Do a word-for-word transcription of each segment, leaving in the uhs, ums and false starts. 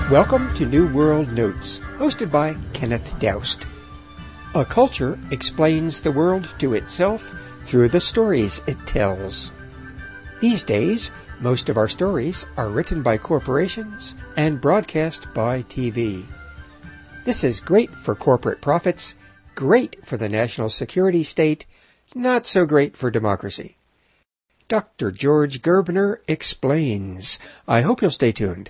Welcome to New World Notes, hosted by Kenneth Doust. A culture explains the world to itself through the stories it tells. These days, most of our stories are written by corporations and broadcast by T V. This is great for corporate profits, great for the national security state, not so great for democracy. Doctor George Gerbner explains. I hope you'll stay tuned.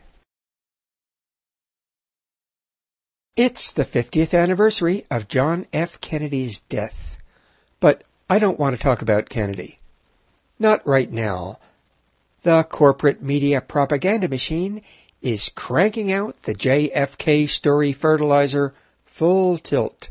It's the fiftieth anniversary of John F. Kennedy's death. But I don't want to talk about Kennedy. Not right now. The corporate media propaganda machine is cranking out the J F K story fertilizer full tilt.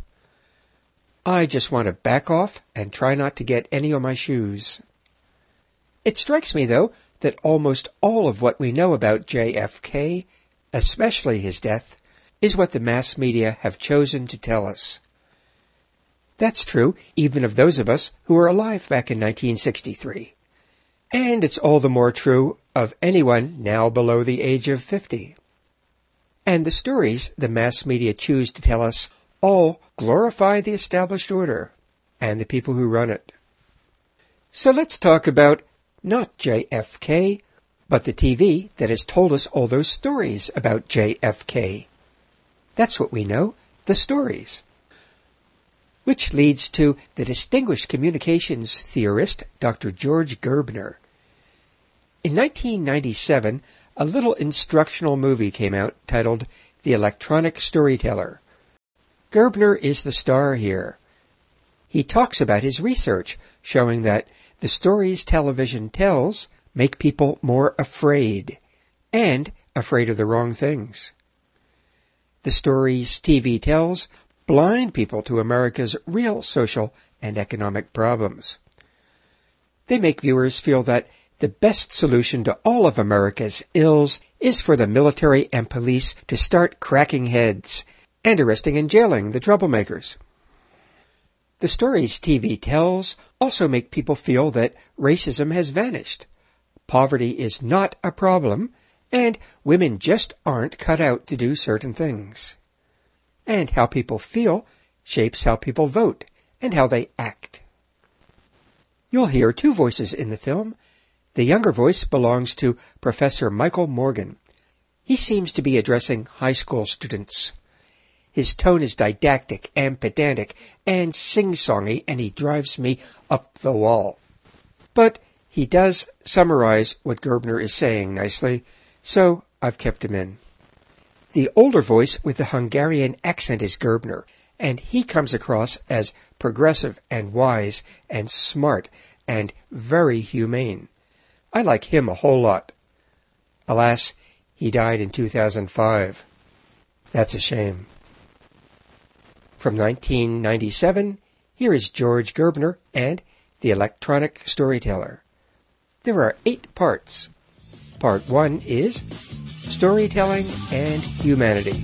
I just want to back off and try not to get any on my shoes. It strikes me, though, that almost all of what we know about J F K, especially his death, is what the mass media have chosen to tell us. That's true even of those of us who were alive back in nineteen sixty-three. And it's all the more true of anyone now below the age of fifty. And the stories the mass media choose to tell us all glorify the established order and the people who run it. So let's talk about not J F K, but the T V that has told us all those stories about J F K. That's what we know, the stories. Which leads to the distinguished communications theorist, Doctor George Gerbner. In nineteen ninety-seven, a little instructional movie came out titled The Electronic Storyteller. Gerbner is the star here. He talks about his research, showing that the stories television tells make people more afraid, and afraid of the wrong things. The stories T V tells blind people to America's real social and economic problems. They make viewers feel that the best solution to all of America's ills is for the military and police to start cracking heads and arresting and jailing the troublemakers. The stories T V tells also make people feel that racism has vanished, poverty is not a problem, and women just aren't cut out to do certain things. And how people feel shapes how people vote and how they act. You'll hear two voices in the film. The younger voice belongs to Professor Michael Morgan. He seems to be addressing high school students. His tone is didactic and pedantic and sing-songy, and he drives me up the wall. But he does summarize what Gerbner is saying nicely, so I've kept him in. The older voice with the Hungarian accent is Gerbner, and he comes across as progressive and wise and smart and very humane. I like him a whole lot. Alas, he died in two thousand five. That's a shame. From nineteen ninety-seven, here is George Gerbner and The Electronic Storyteller. There are eight parts. Part one is Storytelling and Humanity.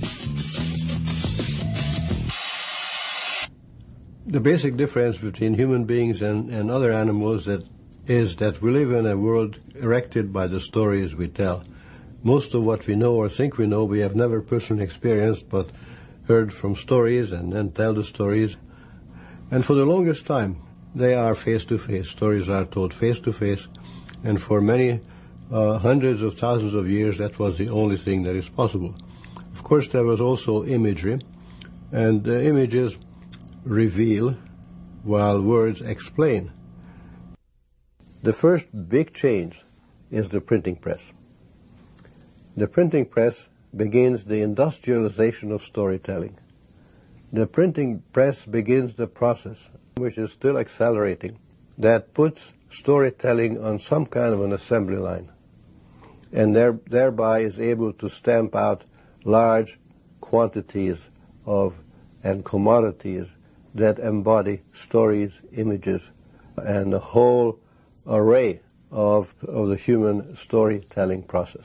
The basic difference between human beings and, and other animals that is that we live in a world erected by the stories we tell. Most of what we know or think we know we have never personally experienced, but heard from stories and then tell the stories. And for the longest time, they are face-to-face. Stories are told face-to-face, and for many uh, hundreds of thousands of years, that was the only thing that is possible. Of course, there was also imagery, and the images reveal while words explain. The first big change is the printing press. The printing press begins the industrialization of storytelling. The printing press begins the process, which is still accelerating, that puts storytelling on some kind of an assembly line, and there, thereby is able to stamp out large quantities of and commodities that embody stories, images, and the whole array of, of the human storytelling process.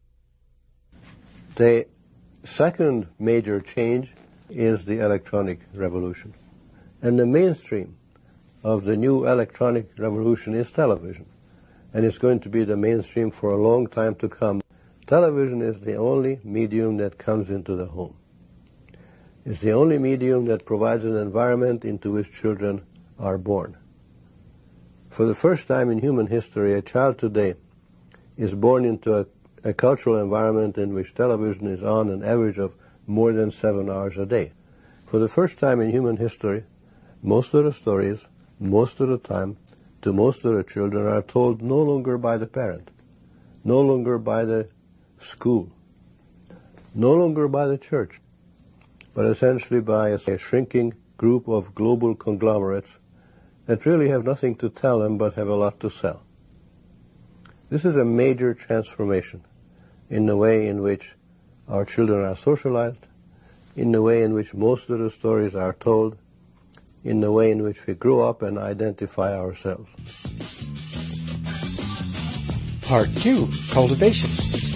The second major change is the electronic revolution. And the mainstream of the new electronic revolution is television. And it's going to be the mainstream for a long time to come. Television is the only medium that comes into the home. It's the only medium that provides an environment into which children are born. For the first time in human history, a child today is born into a, a cultural environment in which television is on an average of more than seven hours a day. For the first time in human history, most of the stories, most of the time, to most of the children are told no longer by the parent, no longer by the school, no longer by the church, but essentially by a, a shrinking group of global conglomerates that really have nothing to tell them but have a lot to sell. This is a major transformation in the way in which our children are socialized, in the way in which most of the stories are told, in the way in which we grow up and identify ourselves. Part two, cultivation.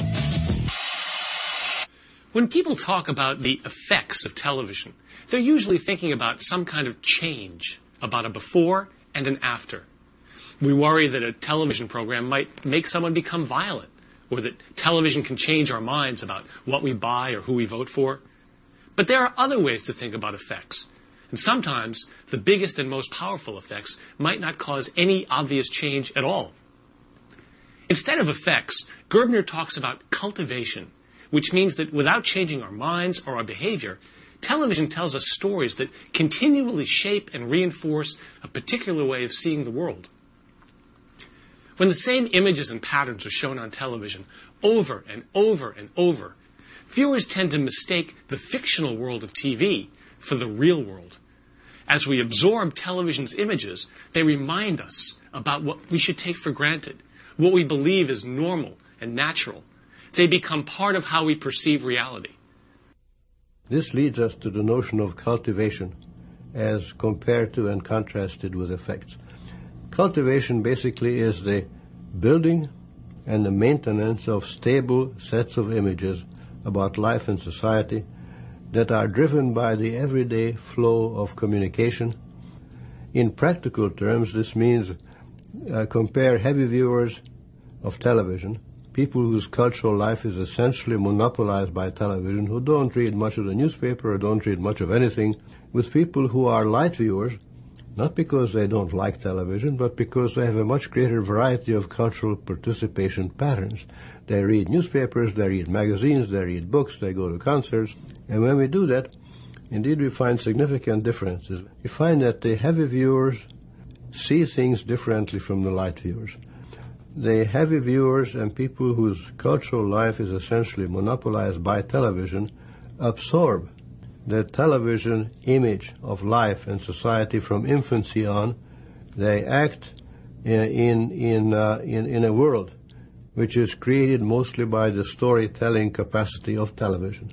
When people talk about the effects of television, they're usually thinking about some kind of change, about a before and an after. We worry that a television program might make someone become violent, or that television can change our minds about what we buy or who we vote for. But there are other ways to think about effects. And sometimes the biggest and most powerful effects might not cause any obvious change at all. Instead of effects, Gerbner talks about cultivation, which means that without changing our minds or our behavior, television tells us stories that continually shape and reinforce a particular way of seeing the world. When the same images and patterns are shown on television over and over and over, viewers tend to mistake the fictional world of T V for the real world. As we absorb television's images, they remind us about what we should take for granted, what we believe is normal and natural. They become part of how we perceive reality. This leads us to the notion of cultivation as compared to and contrasted with effects. Cultivation basically is the building and the maintenance of stable sets of images about life and society that are driven by the everyday flow of communication. In practical terms, this means uh, compare heavy viewers of television, people whose cultural life is essentially monopolized by television, who don't read much of the newspaper or don't read much of anything, with people who are light viewers, not because they don't like television, but because they have a much greater variety of cultural participation patterns. They read newspapers, they read magazines, they read books, they go to concerts. And when we do that, indeed we find significant differences. We find that the heavy viewers see things differently from the light viewers. The heavy viewers and people whose cultural life is essentially monopolized by television absorb the television image of life and society from infancy on. They act in, in, uh, in, in a world which is created mostly by the storytelling capacity of television.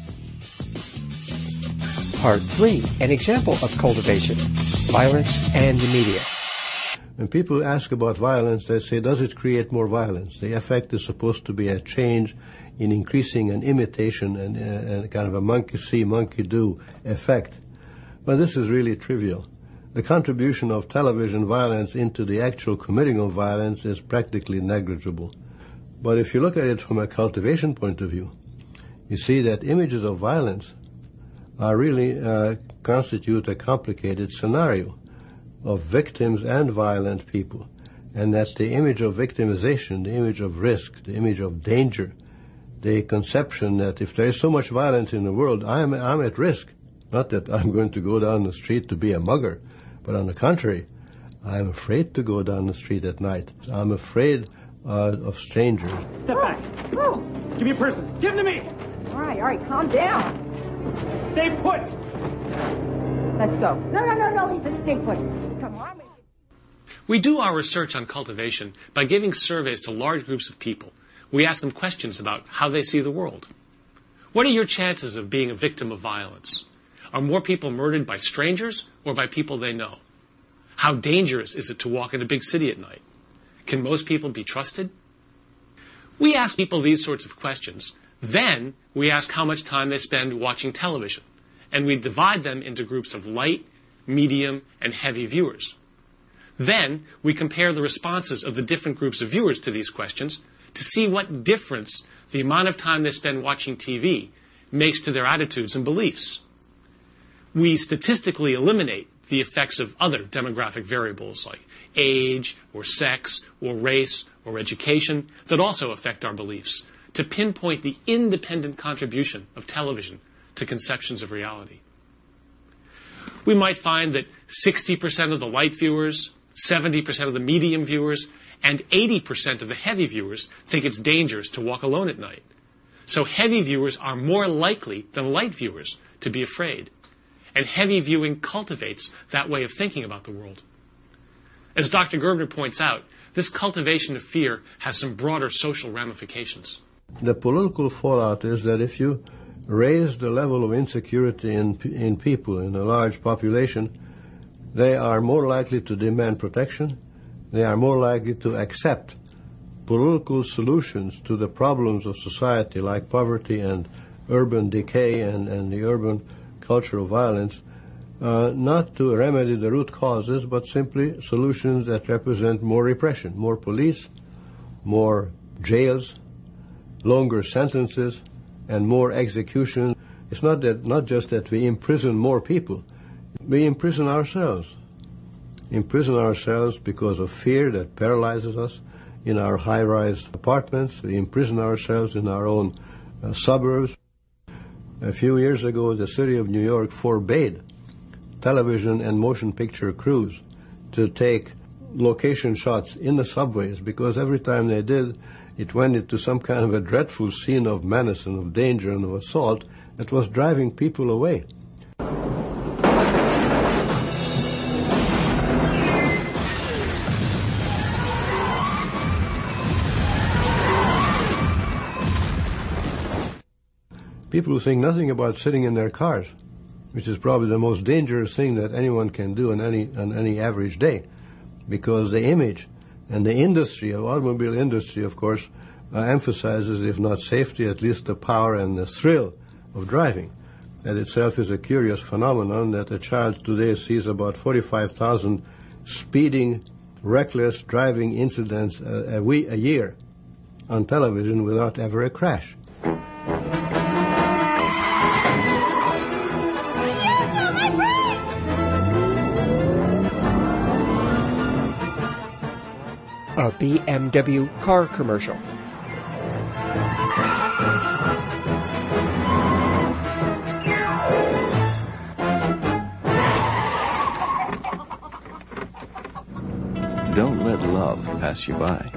Part three, an example of cultivation, violence and the media. When people ask about violence, they say, does it create more violence? The effect is supposed to be a change in increasing an imitation and, uh, and kind of a monkey-see, monkey-do effect. But this is really trivial. The contribution of television violence into the actual committing of violence is practically negligible. But if you look at it from a cultivation point of view, you see that images of violence are really uh, constitute a complicated scenario of victims and violent people, and that the image of victimization, the image of risk, the image of danger, the conception that if there is so much violence in the world, I'm, I'm at risk. Not that I'm going to go down the street to be a mugger, but on the contrary, I'm afraid to go down the street at night. I'm afraid uh, of strangers. Step back. Oh. Give me your purses. Give them to me. All right, all right, calm down. Stay put. Let's go. No, no, no, no, he said stay put. Come on. We do our research on cultivation by giving surveys to large groups of people. We ask them questions about how they see the world. What are your chances of being a victim of violence? Are more people murdered by strangers or by people they know? How dangerous is it to walk in a big city at night? Can most people be trusted? We ask people these sorts of questions. Then we ask how much time they spend watching television, and we divide them into groups of light, medium, and heavy viewers. Then we compare the responses of the different groups of viewers to these questions to see what difference the amount of time they spend watching T V makes to their attitudes and beliefs. We statistically eliminate the effects of other demographic variables like age or sex or race or education that also affect our beliefs to pinpoint the independent contribution of television to conceptions of reality. We might find that sixty percent of the light viewers, seventy percent of the medium viewers, and eighty percent of the heavy viewers think it's dangerous to walk alone at night. So heavy viewers are more likely than light viewers to be afraid. And heavy viewing cultivates that way of thinking about the world. As Doctor Gerbner points out, this cultivation of fear has some broader social ramifications. The political fallout is that if you raise the level of insecurity in, in people, in a large population, they are more likely to demand protection. They are more likely to accept political solutions to the problems of society like poverty and urban decay and, and the urban culture of violence, uh, not to remedy the root causes, but simply solutions that represent more repression, more police, more jails, longer sentences, and more execution. It's not that, not just that we imprison more people, we imprison ourselves. Imprison ourselves because of fear that paralyzes us in our high-rise apartments. We imprison ourselves in our own uh, suburbs. A few years ago, the city of New York forbade television and motion picture crews to take location shots in the subways because every time they did, it went into some kind of a dreadful scene of menace and of danger and of assault that was driving people away. People think nothing about sitting in their cars, which is probably the most dangerous thing that anyone can do on any, on any average day, because the image and the industry, the automobile industry, of course, uh, emphasizes, if not safety, at least the power and the thrill of driving. That itself is a curious phenomenon that a child today sees about forty-five thousand speeding, reckless driving incidents a, a, week, a year on television without ever a crash. A B M W car commercial. Don't let love pass you by.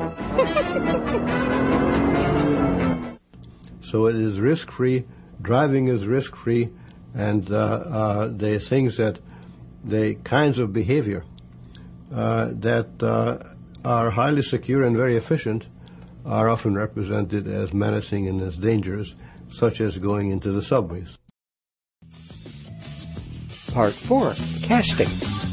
So it is risk-free, driving is risk-free, and uh, uh, the things that, the kinds of behavior uh, that uh, are highly secure and very efficient are often represented as menacing and as dangerous, such as going into the subways. Part four, casting.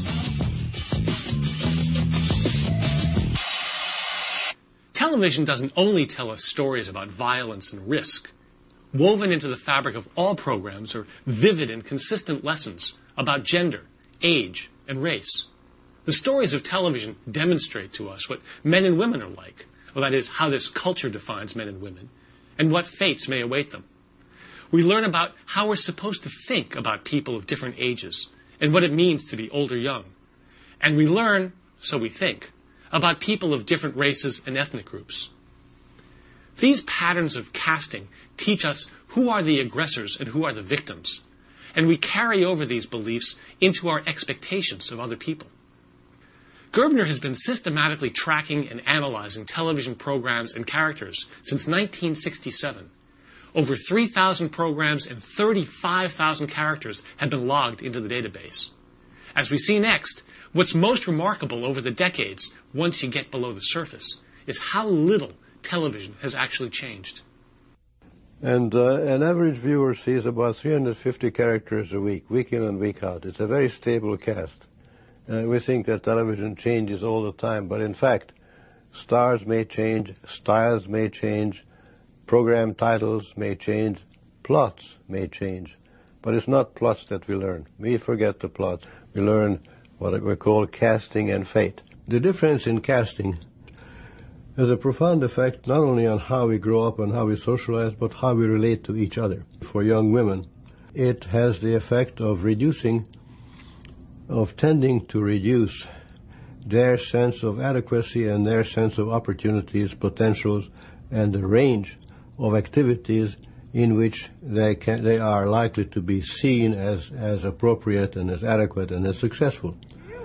Television doesn't only tell us stories about violence and risk. Woven into the fabric of all programs are vivid and consistent lessons about gender, age, and race. The stories of television demonstrate to us what men and women are like, or that is, how this culture defines men and women, and what fates may await them. We learn about how we're supposed to think about people of different ages, and what it means to be old or young. And we learn, so we think, about people of different races and ethnic groups. These patterns of casting teach us who are the aggressors and who are the victims, and we carry over these beliefs into our expectations of other people. Gerbner has been systematically tracking and analyzing television programs and characters since nineteen sixty-seven. Over three thousand programs and thirty-five thousand characters have been logged into the database. As we see next, what's most remarkable over the decades, once you get below the surface, is how little television has actually changed. And uh, an average viewer sees about three hundred fifty characters a week, week in and week out. It's a very stable cast. Uh, we think that television changes all the time, but in fact, stars may change, styles may change, program titles may change, plots may change. But it's not plots that we learn. We forget the plot. We learn what we call casting and fate. The difference in casting has a profound effect not only on how we grow up and how we socialize, but how we relate to each other. For young women, it has the effect of reducing, of tending to reduce their sense of adequacy and their sense of opportunities, potentials, and the range of activities in which they can, they are likely to be seen as, as appropriate and as adequate and as successful.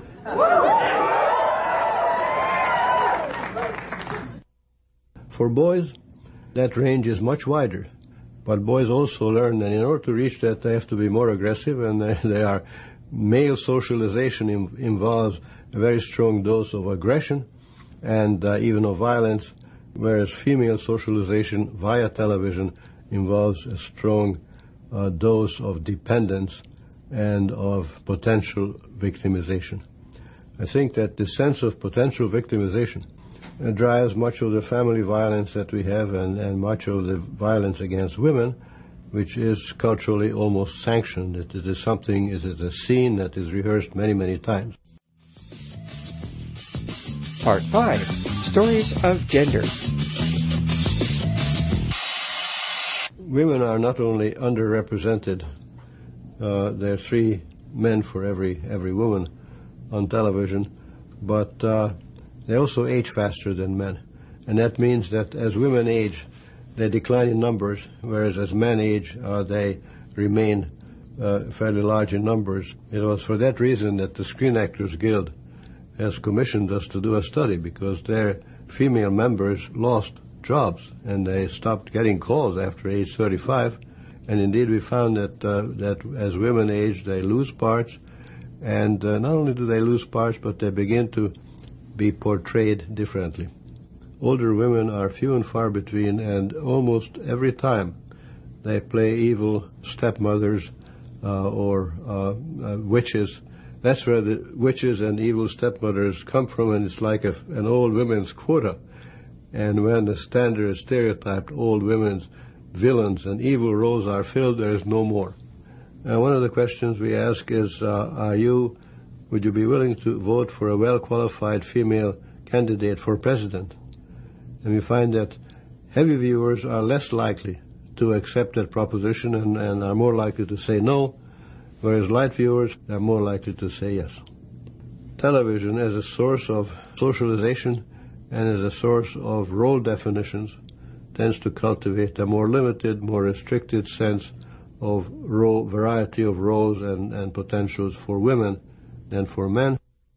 For boys, that range is much wider, but boys also learn that in order to reach that, they have to be more aggressive, and they, they are male socialization in, involves a very strong dose of aggression and uh, even of violence, whereas female socialization via television involves a strong uh, dose of dependence and of potential victimization. I think that the sense of potential victimization uh, drives much of the family violence that we have and, and much of the violence against women, which is culturally almost sanctioned. It, it is something, it is a scene that is rehearsed many, many times. Part five, Stories of Gender. Women are not only underrepresented, uh, there are three men for every, every woman on television, but uh, they also age faster than men. And that means that as women age, they decline in numbers, whereas as men age, uh, they remain uh, fairly large in numbers. It was for that reason that the Screen Actors Guild has commissioned us to do a study, because their female members lost jobs and they stopped getting calls after age thirty-five. And indeed we found that uh, that as women age, they lose parts, and uh, not only do they lose parts, but they begin to be portrayed differently. Older women are few and far between, and almost every time they play evil stepmothers uh, or uh, uh, witches. That's where the witches and evil stepmothers come from, and it's like a, an old women's quota. And when the standard stereotyped old women's villains and evil roles are filled, there is no more. Uh, one of the questions we ask is, uh, are you, would you be willing to vote for a well-qualified female candidate for president? And we find that heavy viewers are less likely to accept that proposition and, and are more likely to say no, whereas light viewers are more likely to say yes. Television as a source of socialization and as a source of role definitions tends to cultivate a more limited, more restricted sense of role, variety of roles and, and potentials for women than for men.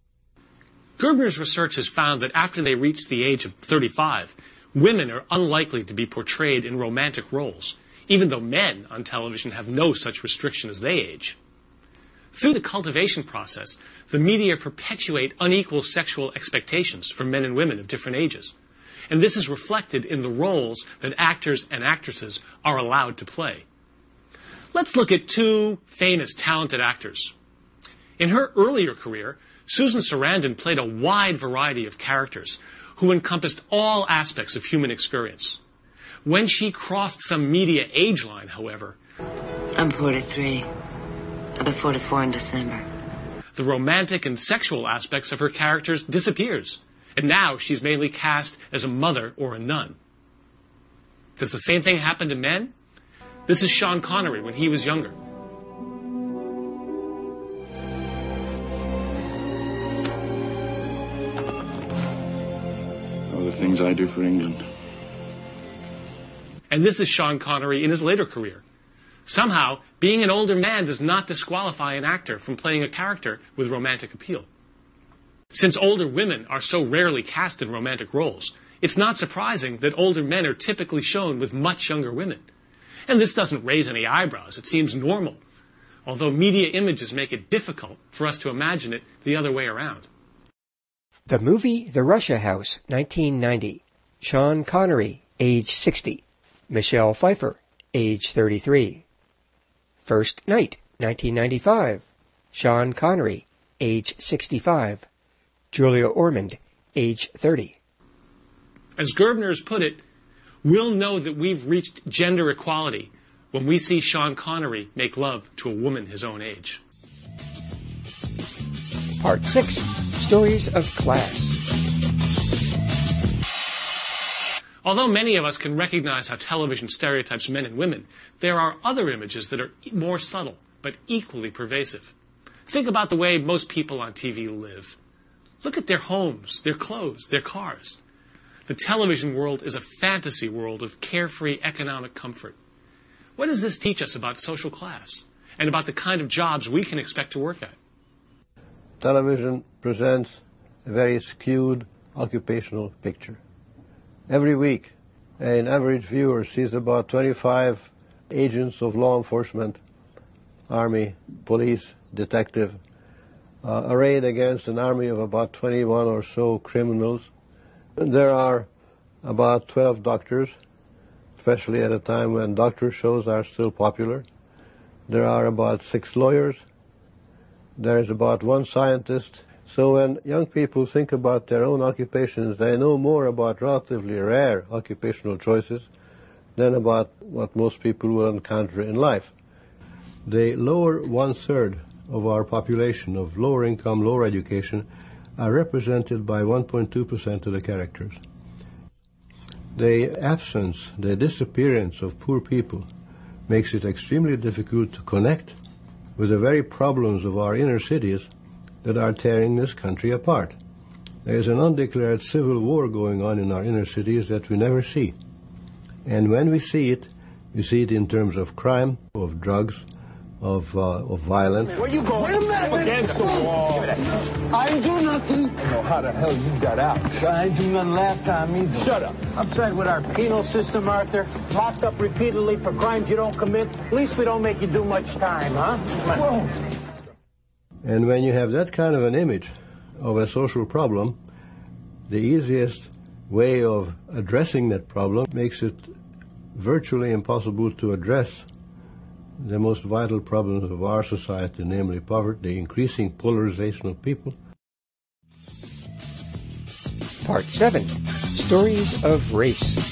Gerbner's research has found that after they reach the age of thirty-five, women are unlikely to be portrayed in romantic roles, even though men on television have no such restriction as they age. Through the cultivation process, the media perpetuate unequal sexual expectations for men and women of different ages. And this is reflected in the roles that actors and actresses are allowed to play. Let's look at two famous, talented actors. In her earlier career, Susan Sarandon played a wide variety of characters who encompassed all aspects of human experience. When she crossed some media age line, however, I'm forty-three. I'll be forty-four in December. The romantic and sexual aspects of her characters disappears, and now she's mainly cast as a mother or a nun. Does the same thing happen to men? This is Sean Connery when he was younger. All the things I do for England. And this is Sean Connery in his later career. Somehow, being an older man does not disqualify an actor from playing a character with romantic appeal. Since older women are so rarely cast in romantic roles, it's not surprising that older men are typically shown with much younger women. And this doesn't raise any eyebrows. It seems normal, although media images make it difficult for us to imagine it the other way around. The movie The Russia House, nineteen ninety. Sean Connery, age sixty. Michelle Pfeiffer, age thirty-three. First Night, nineteen ninety-five. Sean Connery, age sixty-five. Julia Ormond, age thirty. As Gerbner has put it, we'll know that we've reached gender equality when we see Sean Connery make love to a woman his own age. Part six, Stories of Class. Although many of us can recognize how television stereotypes men and women, there are other images that are more subtle but equally pervasive. Think about the way most people on T V live. Look at their homes, their clothes, their cars. The television world is a fantasy world of carefree economic comfort. What does this teach us about social class and about the kind of jobs we can expect to work at? Television presents a very skewed occupational picture. Every week, an average viewer sees about twenty-five agents of law enforcement, army, police, detective, uh, arrayed against an army of about twenty-one or so criminals. There are about twelve doctors, especially at a time when doctor shows are still popular. There are about six lawyers. There is about one scientist. So when young people think about their own occupations, they know more about relatively rare occupational choices than about what most people will encounter in life. The lower one-third of our population of lower income, lower education are represented by one point two percent of the characters. The absence, the disappearance of poor people makes it extremely difficult to connect with the very problems of our inner cities that are tearing this country apart. There is an undeclared civil war going on in our inner cities that we never see. And when we see it, we see it in terms of crime, of drugs, of, uh, of violence. Where you going? Wait a minute. I'm against the wall. I ain't do nothing. I know how the hell you got out. I ain't do nothing last time either. Shut up. Upside with our penal system, Arthur. Locked up repeatedly for crimes you don't commit. At least we don't make you do much time, huh? Whoa. And when you have that kind of an image of a social problem, the easiest way of addressing that problem makes it virtually impossible to address the most vital problems of our society, namely poverty, the increasing polarization of people. Part seven, Stories of Race.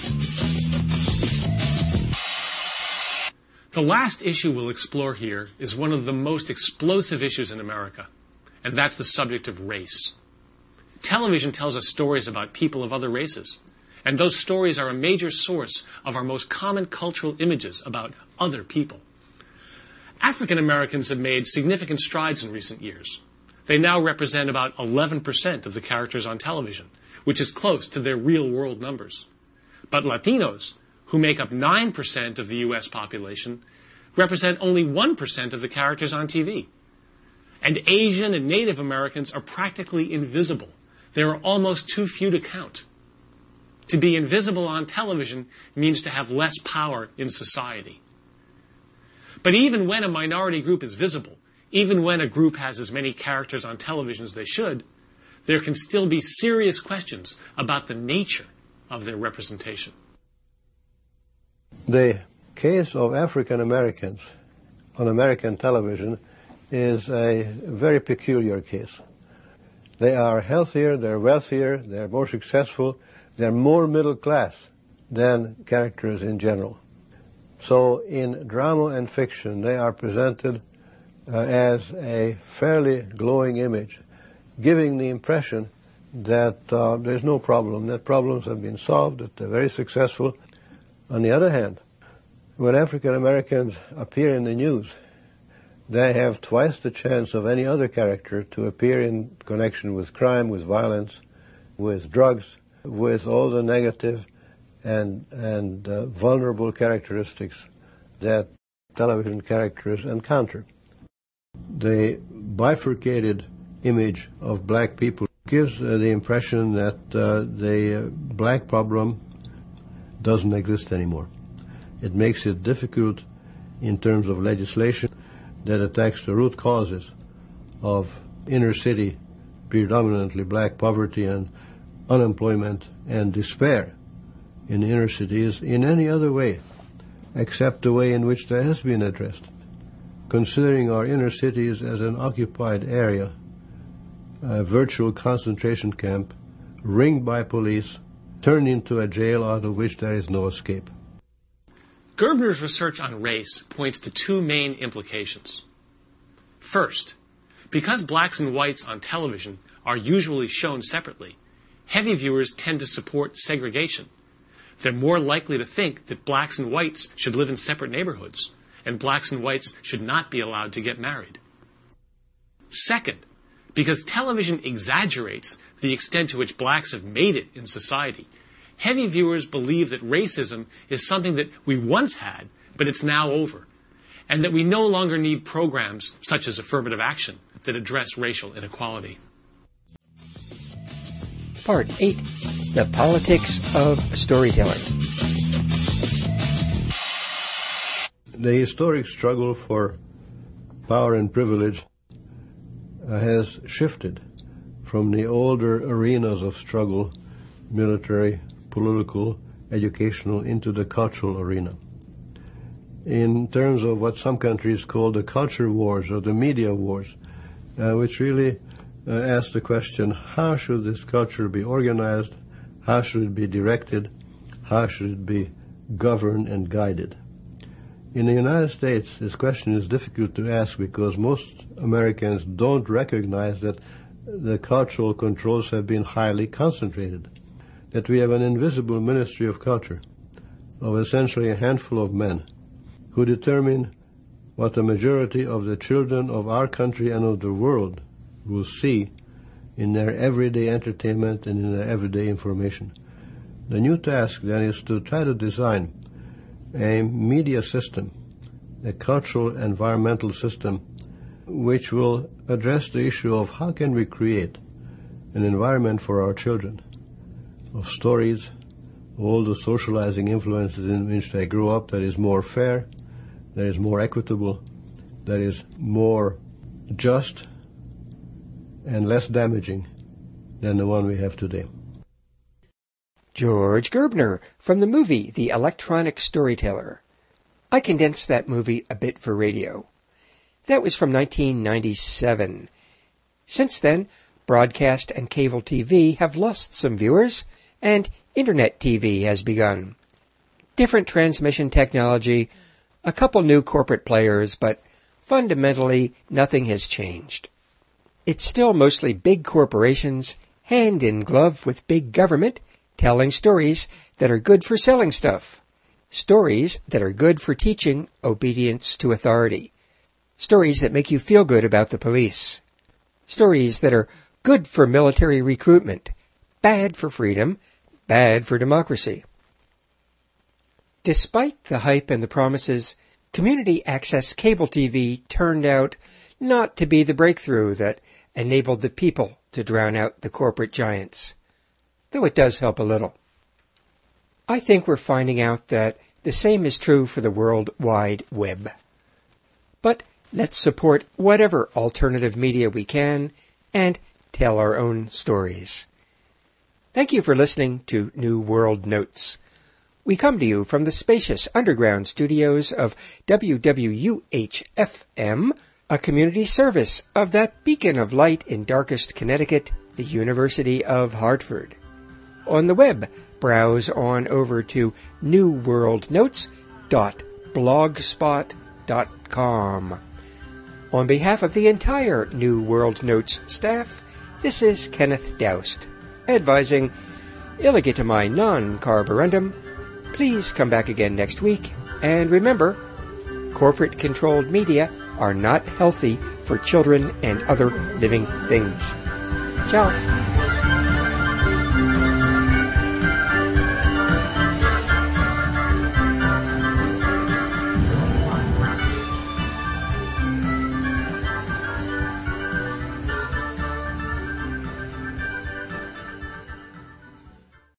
The last issue we'll explore here is one of the most explosive issues in America, and that's the subject of race. Television tells us stories about people of other races, and those stories are a major source of our most common cultural images about other people. African Americans have made significant strides in recent years. They now represent about eleven percent of the characters on television, which is close to their real-world numbers. But Latinos, who make up nine percent of the U S population, represent only one percent of the characters on T V. And Asian and Native Americans are practically invisible. There are almost too few to count. To be invisible on television means to have less power in society. But even when a minority group is visible, even when a group has as many characters on television as they should, there can still be serious questions about the nature of their representation. The case of African Americans on American television is a very peculiar case. They are healthier, they're wealthier, they're more successful, they're more middle class than characters in general. So in drama and fiction, they are presented uh, as a fairly glowing image, giving the impression that uh, there's no problem, that problems have been solved, that they're very successful. On the other hand, when African Americans appear in the news, they have twice the chance of any other character to appear in connection with crime, with violence, with drugs, with all the negative and, and uh, vulnerable characteristics that television characters encounter. The bifurcated image of black people gives uh, the impression that uh, the uh, black problem doesn't exist anymore. It makes it difficult in terms of legislation that attacks the root causes of inner city, predominantly black poverty and unemployment and despair in the inner cities in any other way except the way in which that has been addressed. Considering our inner cities as an occupied area, a virtual concentration camp, ringed by police, turned into a jail out of which there is no escape. Gerbner's research on race points to two main implications. First, because blacks and whites on television are usually shown separately, heavy viewers tend to support segregation. They're more likely to think that blacks and whites should live in separate neighborhoods, and blacks and whites should not be allowed to get married. Second, because television exaggerates the extent to which blacks have made it in society, heavy viewers believe that racism is something that we once had, but it's now over, and that we no longer need programs such as affirmative action that address racial inequality. Part eight. The Politics of Storytelling. The historic struggle for power and privilege uh, has shifted from the older arenas of struggle, military, political, educational, into the cultural arena. In terms of what some countries call the culture wars or the media wars, uh, which really uh, ask the question, how should this culture be organized? How should it be directed? How should it be governed and guided? In the United States, this question is difficult to ask because most Americans don't recognize that the cultural controls have been highly concentrated, that we have an invisible ministry of culture, of essentially a handful of men who determine what the majority of the children of our country and of the world will see in their everyday entertainment and in their everyday information. The new task then is to try to design a media system, a cultural environmental system, which will address the issue of how can we create an environment for our children, of stories, all the socializing influences in which they grow up that is more fair, that is more equitable, that is more just, and less damaging than the one we have today. George Gerbner from the movie The Electronic Storyteller. I condensed that movie a bit for radio. That was from nineteen ninety-seven. Since then, broadcast and cable T V have lost some viewers, and Internet T V has begun. Different transmission technology, a couple new corporate players, but fundamentally nothing has changed. It's still mostly big corporations, hand in glove with big government, telling stories that are good for selling stuff. Stories that are good for teaching obedience to authority. Stories that make you feel good about the police. Stories that are good for military recruitment, bad for freedom, bad for democracy. Despite the hype and the promises, community access cable T V turned out not to be the breakthrough that enabled the people to drown out the corporate giants, though it does help a little. I think we're finding out that the same is true for the World Wide Web. But let's support whatever alternative media we can and tell our own stories. Thank you for listening to New World Notes. We come to you from the spacious underground studios of W W U H F M, a community service of that beacon of light in darkest Connecticut, the University of Hartford. On the web, browse on over to new world notes dot blogspot dot com. On behalf of the entire New World Notes staff, this is Kenneth Doust, advising Illegitimai non carborundum. Please come back again next week, and remember, corporate-controlled media are not healthy for children and other living things. Ciao.